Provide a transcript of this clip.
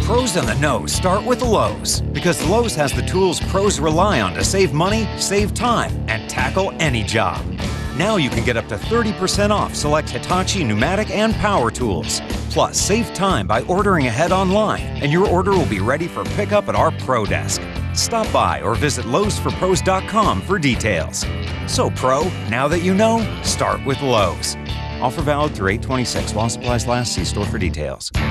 Pros in the know start with Lowe's, because Lowe's has the tools pros rely on to save money, save time, and tackle any job. Now you can get up to 30% off select Hitachi pneumatic and power tools. Plus, save time by ordering ahead online, and your order will be ready for pickup at our Pro Desk. Stop by or visit lowesforpros.com for details. So, Pro, now that you know, start with Lowe's. Offer valid through 8/26 while supplies last. See store for details.